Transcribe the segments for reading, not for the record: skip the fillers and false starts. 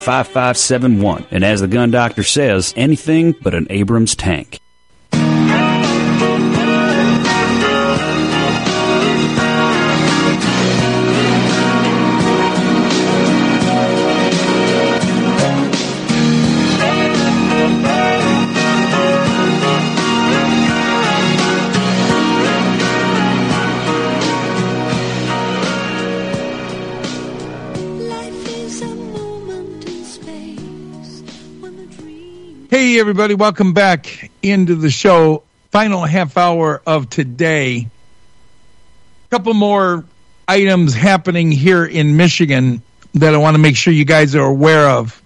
5571. And as the gun doctor says, anything but an Abrams tank. Hey, everybody. Welcome back into the show. Final half hour of today. A couple more items happening here in Michigan that I want to make sure you guys are aware of.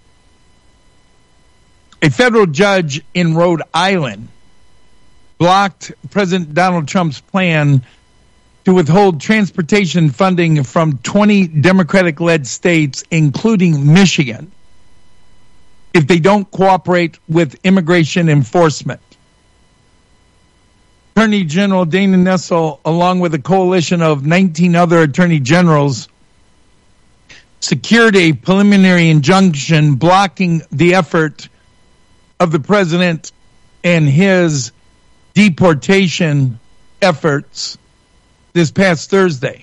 A federal judge in Rhode Island blocked President Donald Trump's plan to withhold transportation funding from 20 Democratic-led states, including Michigan, if they don't cooperate with immigration enforcement. Attorney General Dana Nessel, along with a coalition of 19 other attorney generals, secured a preliminary injunction blocking the effort of the president and his deportation efforts this past Thursday.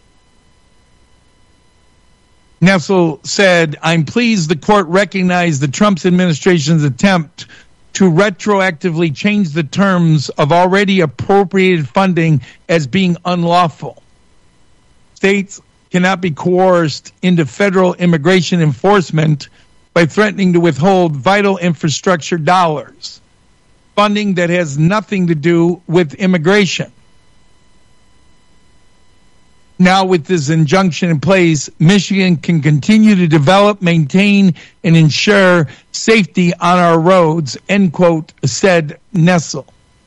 Nessel said, "I'm pleased the court recognized the Trump administration's attempt to retroactively change the terms of already appropriated funding as being unlawful. States cannot be coerced into federal immigration enforcement by threatening to withhold vital infrastructure dollars, funding that has nothing to do with immigration. Now, with this injunction in place, Michigan can continue to develop, maintain, and ensure safety on our roads," end quote, said Nessel.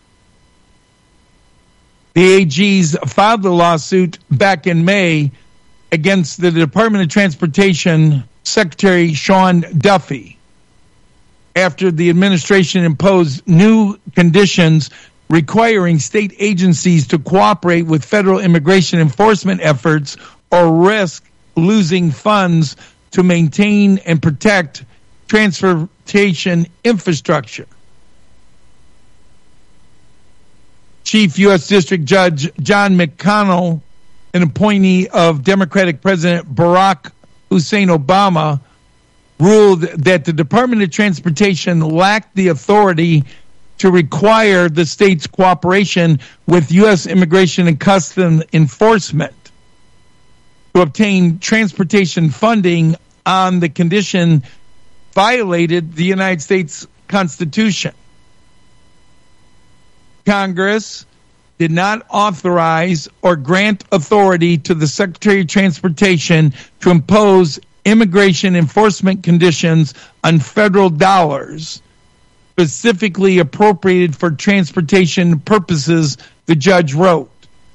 The AGs filed the lawsuit back in May against the Department of Transportation Secretary Sean Duffy after the administration imposed new conditions requiring state agencies to cooperate with federal immigration enforcement efforts or risk losing funds to maintain and protect transportation infrastructure. Chief U.S. District Judge John McConnell, an appointee of Democratic President Barack Hussein Obama, ruled that the Department of Transportation lacked the authority to require the state's cooperation with U.S. Immigration and Customs Enforcement to obtain transportation funding on the condition violated the United States Constitution. Congress did not authorize or grant authority to the Secretary of Transportation to impose immigration enforcement conditions on federal dollars specifically appropriated for transportation purposes, the judge wrote.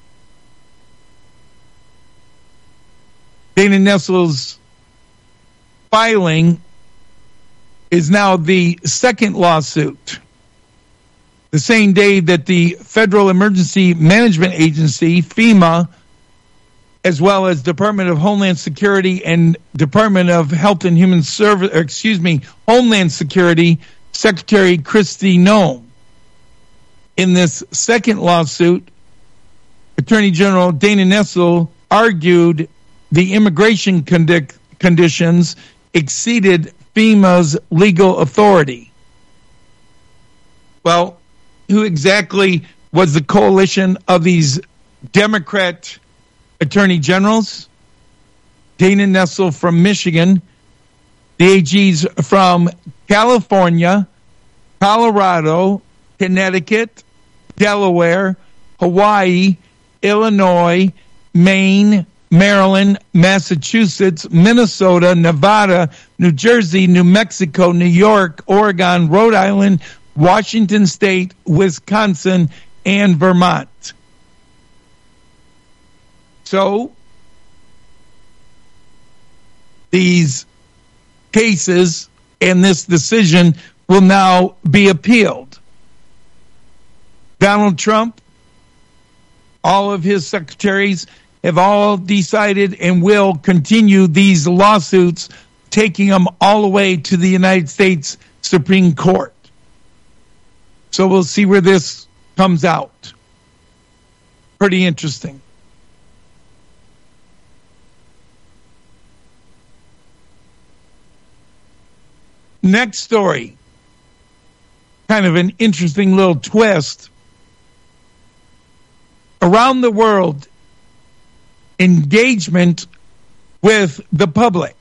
Dana Nessel's filing is now the second lawsuit. The same day that the Federal Emergency Management Agency, FEMA, as well as Department of Homeland Security and Department of Health and Human Service, Homeland Security Secretary Kristi Noem. In this second lawsuit, Attorney General Dana Nessel argued the immigration conditions exceeded FEMA's legal authority. Well, who exactly was the coalition of these Democrat attorney generals? Dana Nessel from Michigan, the AGs from California, Colorado, Connecticut, Delaware, Hawaii, Illinois, Maine, Maryland, Massachusetts, Minnesota, Nevada, New Jersey, New Mexico, New York, Oregon, Rhode Island, Washington State, Wisconsin, and Vermont. So, these cases and this decision will now be appealed. Donald Trump, all of his secretaries have all decided and will continue these lawsuits taking them all the way to the United States Supreme Court. So we'll see where this comes out. Pretty interesting. Next story. Kind of an interesting little twist. Around the world, engagement with the public.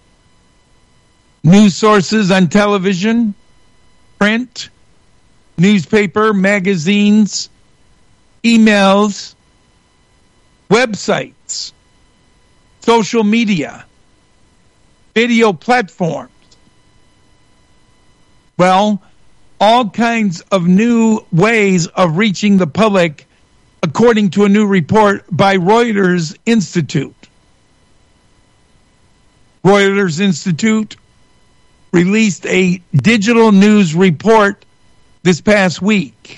News sources on television, print, newspaper, magazines, emails, websites, social media, video platforms. Well, all kinds of new ways of reaching the public, according to a new report by Reuters Institute. Reuters Institute released a digital news report this past week.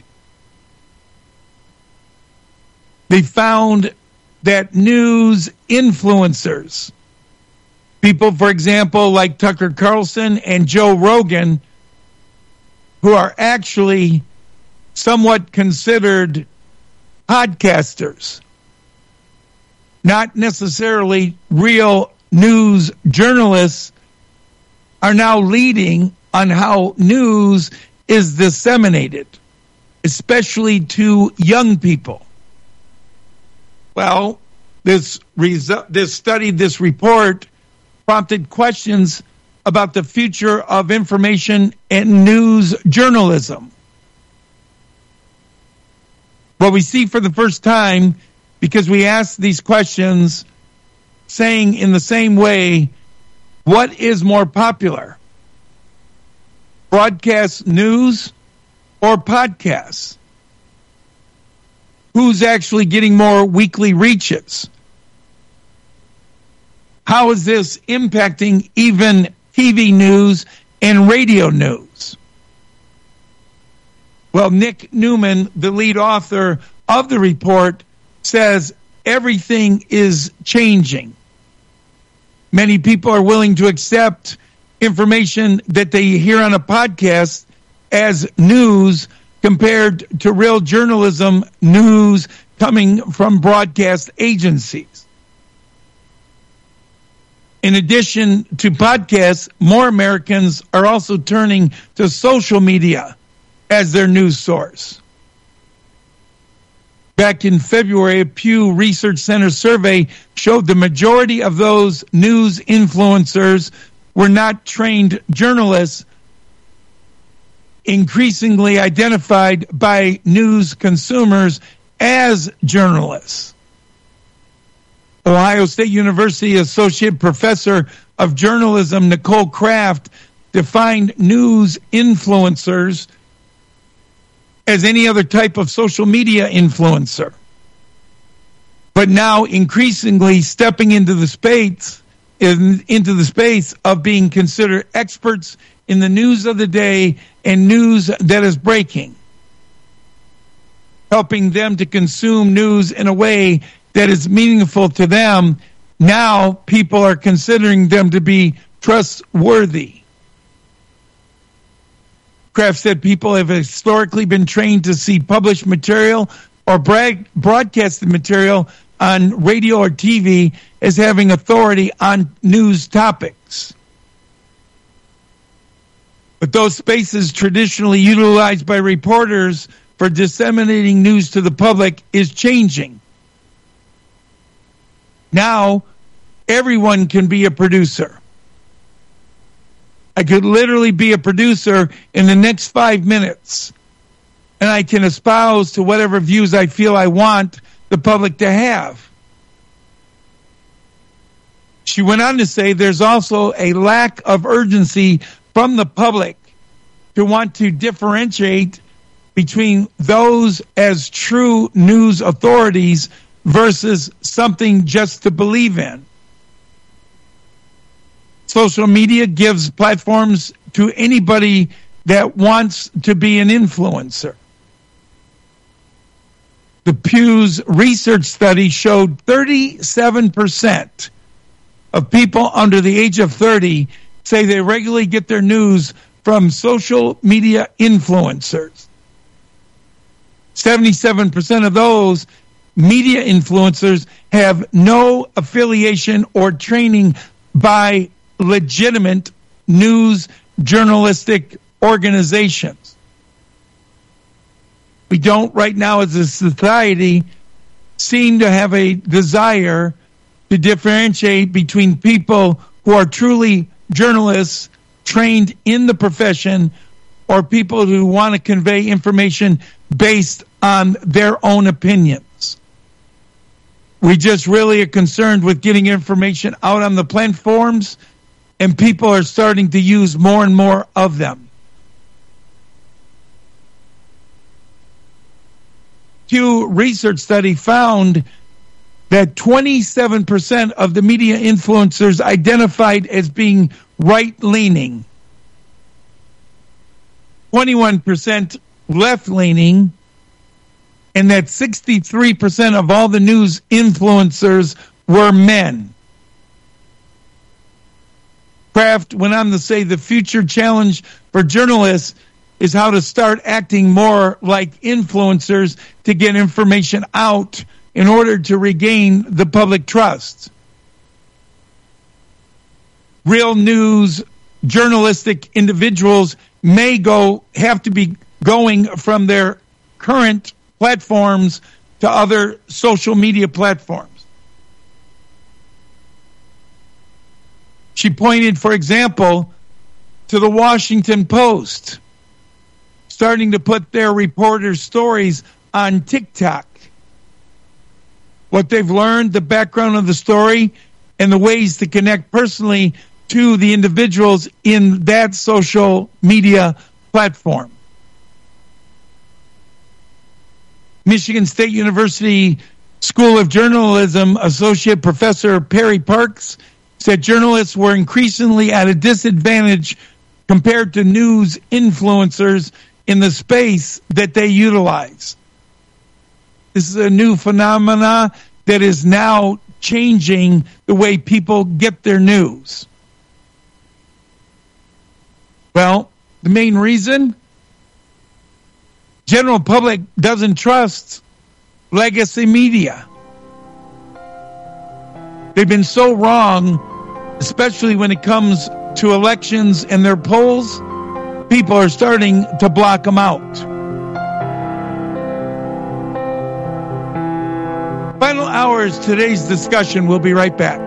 They found that news influencers, people, for example, like Tucker Carlson and Joe Rogan, who are actually somewhat considered podcasters, not necessarily real news journalists, are now leading on how news is disseminated, especially to young people. Well, this report prompted questions about the future of information and news journalism. What we see for the first time, because we asked these questions, saying in the same way, what is more popular? Broadcast news or podcasts? Who's actually getting more weekly reaches? How is this impacting even TV news and radio news? Well, Nick Newman, the lead author of the report, says everything is changing. Many people are willing to accept information that they hear on a podcast as news compared to real journalism news coming from broadcast agencies. In addition to podcasts, more Americans are also turning to social media as their news source. Back in February, a Pew Research Center survey showed the majority of those news influencers were not trained journalists, increasingly identified by news consumers as journalists. Ohio State University Associate Professor of Journalism Nicole Kraft defined news influencers as any other type of social media influencer, but now increasingly stepping into the space of being considered experts in the news of the day and news that is breaking, helping them to consume news in a way that is meaningful to them. Now people are considering them to be trustworthy. Kraft said people have historically been trained to see published material or broadcasted material on radio or TV as having authority on news topics. But those spaces traditionally utilized by reporters for disseminating news to the public is changing. Now, everyone can be a producer. I could literally be a producer in the next 5 minutes, and I can espouse to whatever views I feel I want the public to have. She went on to say there's also a lack of urgency from the public to want to differentiate between those as true news authorities versus something just to believe in. Social media gives platforms to anybody that wants to be an influencer. The Pew's research study showed 37% of people under the age of 30 say they regularly get their news from social media influencers. 77% of those media influencers have no affiliation or training by legitimate news journalistic organizations. We don't right now as a society seem to have a desire to differentiate between people who are truly journalists trained in the profession or people who want to convey information based on their own opinions. We just really are concerned with getting information out on the platforms, and people are starting to use more and more of them. Pew Research study found that 27% of the media influencers identified as being right-leaning, 21% left-leaning, and that 63% of all the news influencers were men. Kraft went on to say the future challenge for journalists is how to start acting more like influencers to get information out in order to regain the public trust. Real news journalistic individuals may have to be going from their current platforms to other social media platforms. She pointed, for example, to the Washington Post starting to put their reporters' stories on TikTok. What they've learned, the background of the story, and the ways to connect personally to the individuals in that social media platform. Michigan State University School of Journalism Associate Professor Perry Parks said journalists were increasingly at a disadvantage compared to news influencers in the space that they utilize. This is a new phenomena that is now changing the way people get their news. Well, the main reason? General public doesn't trust legacy media. They've been so wrong, especially when it comes to elections and their polls. People are starting to block them out. Final hours, today's discussion. We'll be right back.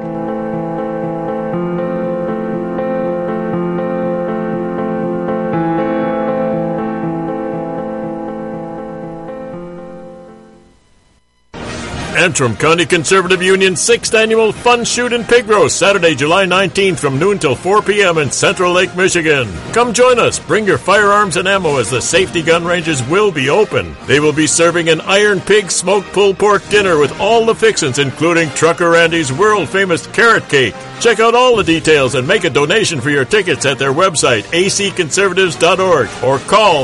Antrim County Conservative Union's 6th Annual Fun Shoot and Pig Roast, Saturday, July 19th from noon till 4 p.m. in Central Lake, Michigan. Come join us. Bring your firearms and ammo as the safety gun ranges will be open. They will be serving an Iron Pig smoked pulled pork dinner with all the fixins, including Trucker Randy's world-famous carrot cake. Check out all the details and make a donation for your tickets at their website, acconservatives.org, or call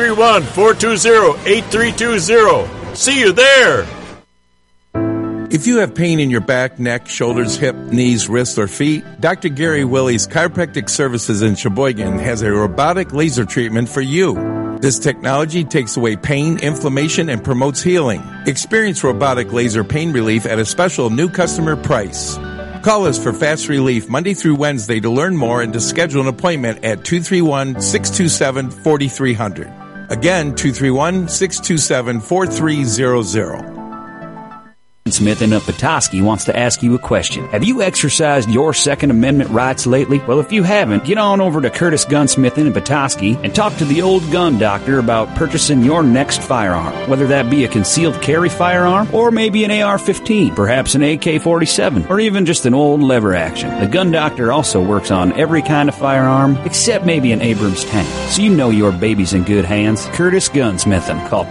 231-420-8320. See you there! If you have pain in your back, neck, shoulders, hip, knees, wrists, or feet, Dr. Gary Willie's Chiropractic Services in Sheboygan has a robotic laser treatment for you. This technology takes away pain, inflammation, and promotes healing. Experience robotic laser pain relief at a special new customer price. Call us for fast relief Monday through Wednesday to learn more and to schedule an appointment at 231-627-4300. Again, 231-627-4300. Smith in Petoskey wants to ask you a question. Have you exercised your Second Amendment rights lately? Well, if you haven't, get on over to Curtis Gunsmith in Petoskey and talk to the old gun doctor about purchasing your next firearm. Whether that be a concealed carry firearm or maybe an AR-15, perhaps an AK-47, or even just an old lever action. The gun doctor also works on every kind of firearm except maybe an Abrams tank. So you know your baby's in good hands. Curtis Gunsmithin. Call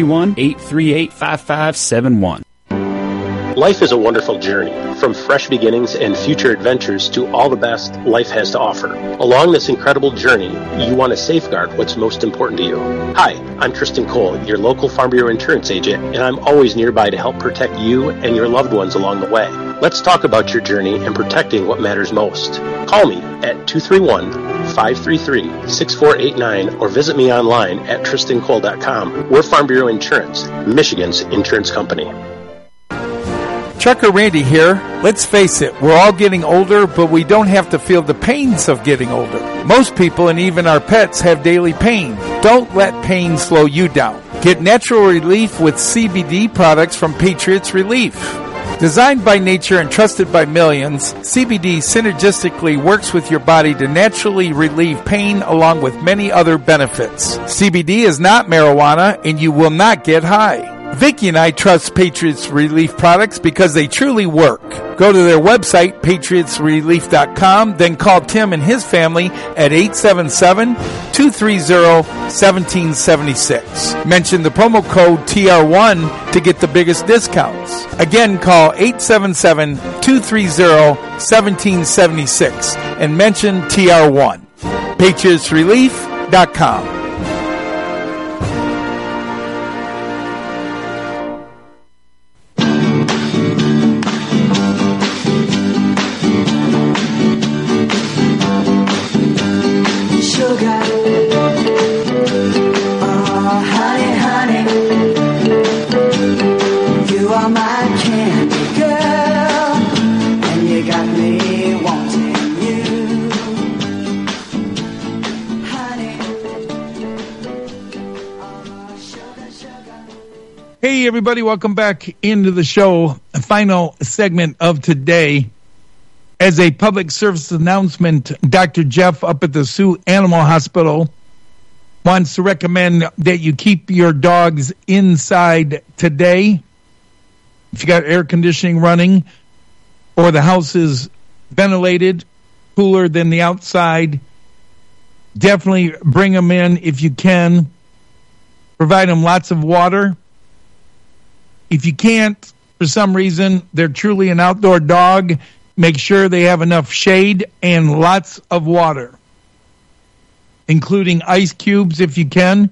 231-838-5571. Life is a wonderful journey, from fresh beginnings and future adventures to all the best life has to offer. Along this incredible journey, you want to safeguard what's most important to you. Hi, I'm Tristan Cole, your local Farm Bureau insurance agent, and I'm always nearby to help protect you and your loved ones along the way. Let's talk about your journey and protecting what matters most. Call me at 231-533-6489 or visit me online at tristancole.com. We're Farm Bureau Insurance, Michigan's insurance company. Trucker Randy here. Let's face it, we're all getting older, but we don't have to feel the pains of getting older. Most people and even our pets have daily pain. Don't let pain slow you down. Get natural relief with CBD products from Patriots Relief. Designed by nature and trusted by millions, CBD synergistically works with your body to naturally relieve pain along with many other benefits. CBD is not marijuana and you will not get high. Vicki and I trust Patriots Relief products because they truly work. Go to their website, patriotsrelief.com, then call Tim and his family at 877-230-1776. Mention the promo code TR1 to get the biggest discounts. Again, call 877-230-1776 and mention TR1. patriotsrelief.com. Hey, everybody, welcome back into the show. A final segment of today. As a public service announcement, Dr. Jeff up at the Sioux Animal Hospital wants to recommend that you keep your dogs inside today. If you got air conditioning running or the house is ventilated, cooler than the outside, definitely bring them in if you can. Provide them lots of water. If you can't, for some reason, they're truly an outdoor dog, make sure they have enough shade and lots of water, including ice cubes if you can.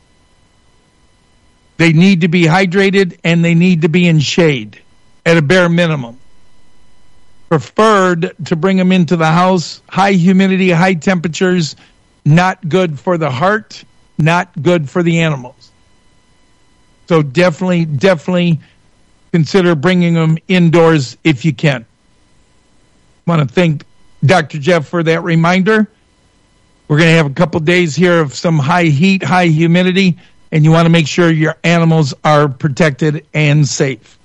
They need to be hydrated and they need to be in shade at a bare minimum. Preferred to bring them into the house. High humidity, high temperatures, not good for the heart, not good for the animals. So definitely consider bringing them indoors if you can. I want to thank Dr. Jeff for that reminder. We're going to have a couple days here of some high heat, high humidity, and you want to make sure your animals are protected and safe.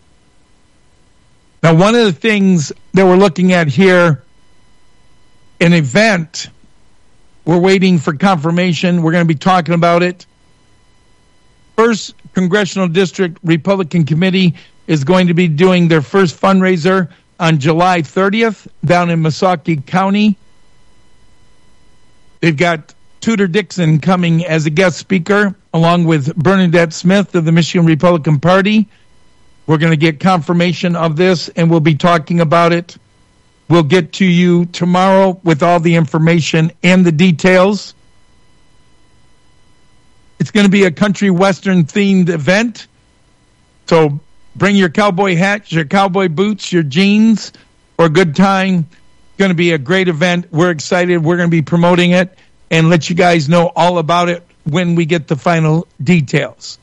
Now, one of the things that we're looking at here, an event, we're waiting for confirmation. We're going to be talking about it. First Congressional District Republican Committee is going to be doing their first fundraiser on July 30th down in Meskwaki County. They've got Tudor Dixon coming as a guest speaker, along with Bernadette Smith of the Michigan Republican Party. We're going to get confirmation of this, and we'll be talking about it. We'll get to you tomorrow with all the information and the details. It's going to be a country western themed event. So bring your cowboy hats, your cowboy boots, your jeans for a good time. It's going to be a great event. We're excited. We're going to be promoting it and let you guys know all about it when we get the final details.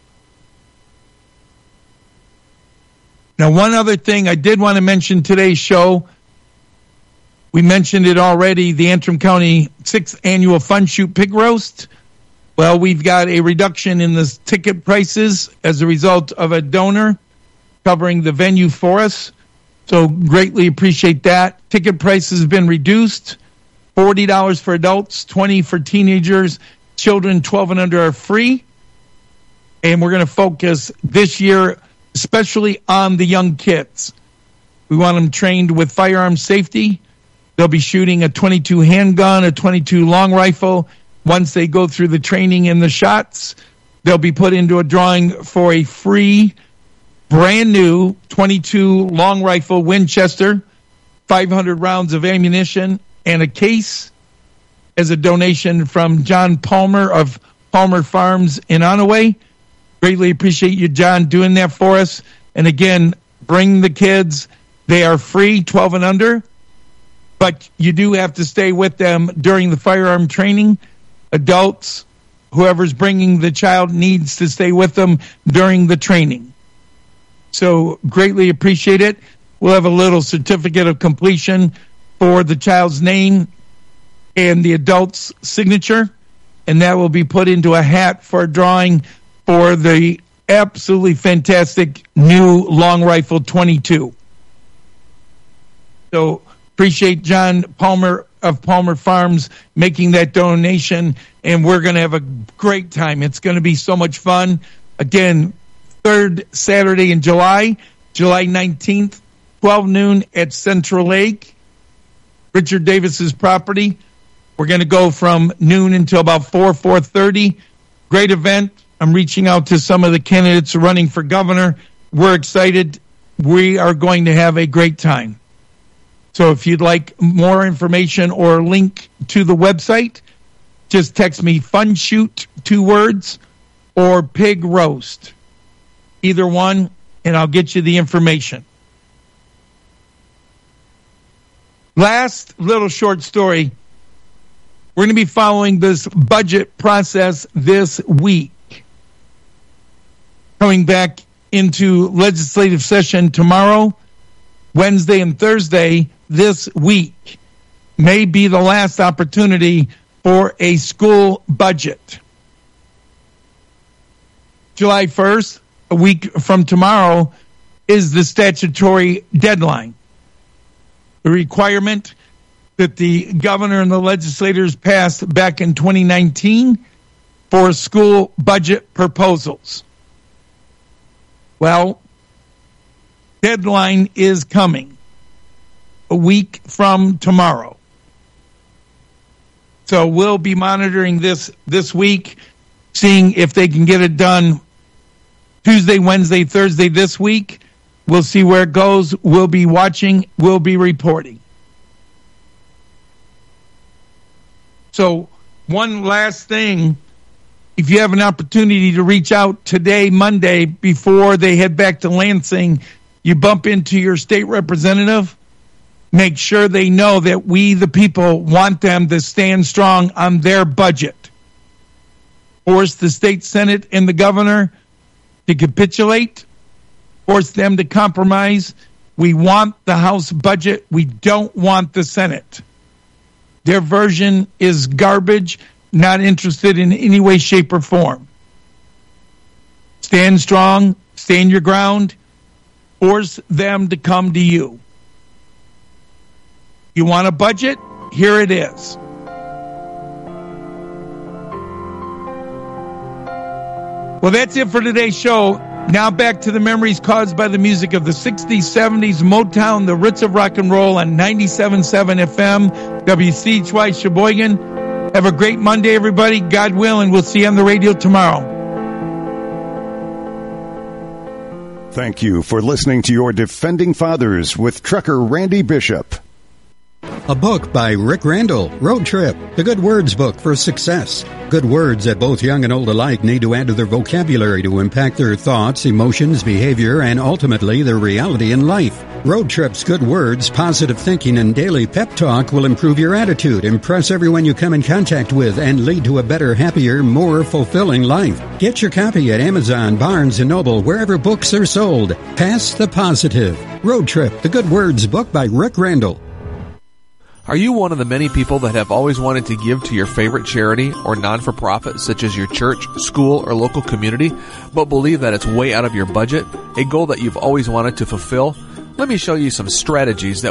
Now, one other thing I did want to mention today's show. We mentioned it already, the Antrim County 6th Annual Fun Shoot Pig Roast. Well, we've got a reduction in the ticket prices as a result of a donor covering the venue for us. So greatly appreciate that. Ticket prices have been reduced. $40 for adults, $20 for teenagers. Children 12 and under are free. And we're going to focus this year especially on the young kids. We want them trained with firearm safety. They'll be shooting a .22 handgun, a .22 long rifle. Once they go through the training and the shots, they'll be put into a drawing for a free, brand new .22 long rifle Winchester, 500 rounds of ammunition, and a case as a donation from John Palmer of Palmer Farms in Onaway. Greatly appreciate you, John, doing that for us. And again, bring the kids. They are free, 12 and under, but you do have to stay with them during the firearm training. Adults, whoever's bringing the child, needs to stay with them during the training. So greatly appreciate it. We'll have a little certificate of completion for the child's name and the adult's signature, and that will be put into a hat for a drawing for the absolutely fantastic new long rifle 22. So appreciate John Palmer of Palmer Farms making that donation, and we're going to have a great time. It's going to be so much fun. Again, third Saturday in July 19th, 12 noon at Central Lake, Richard Davis's property. We're going to go from noon until about 4:30. Great event. I'm reaching out to some of the candidates running for governor. We're excited. We are going to have a great time. So if you'd like more information or a link to the website, just text me Fun Shoot, 2 words, or Pig Roast. Either one, and I'll get you the information. Last little short story. We're going to be following this budget process this week. Coming back into legislative session tomorrow, Wednesday and Thursday this week may be the last opportunity for a school budget. July 1st, a week from tomorrow, is the statutory deadline. The requirement that the governor and the legislators passed back in 2019 for school budget proposals. Well, deadline is coming a week from tomorrow. So we'll be monitoring this week, seeing if they can get it done Tuesday, Wednesday, Thursday this week. We'll see where it goes. We'll be watching. We'll be reporting. So one last thing, if you have an opportunity to reach out today, Monday, before they head back to Lansing, you bump into your state representative, make sure they know that we, the people, want them to stand strong on their budget. Force the state Senate and the governor to capitulate, force them to compromise. We want the House budget. We don't want the Senate. Their version is garbage, not interested in any way, shape, or form. Stand strong, stand your ground, force them to come to you. You want a budget? Here it is. Well, that's it for today's show. Now back to the memories caused by the music of the 60s, 70s, Motown, the roots of rock and roll on 97.7 FM, WCHY Sheboygan. Have a great Monday, everybody. God willing, we'll see you on the radio tomorrow. Thank you for listening to your Defending Fathers with Trucker Randy Bishop. A book by Rick Randall, Road Trip, the Good Words book for success. Good words that both young and old alike need to add to their vocabulary to impact their thoughts, emotions, behavior, and ultimately their reality in life. Road Trip's Good Words, positive thinking, and daily pep talk will improve your attitude, impress everyone you come in contact with, and lead to a better, happier, more fulfilling life. Get your copy at Amazon, Barnes & Noble, wherever books are sold. Pass the positive. Road Trip, the Good Words book by Rick Randall. Are you one of the many people that have always wanted to give to your favorite charity or non-for-profit, such as your church, school, or local community, but believe that it's way out of your budget, a goal that you've always wanted to fulfill? Let me show you some strategies that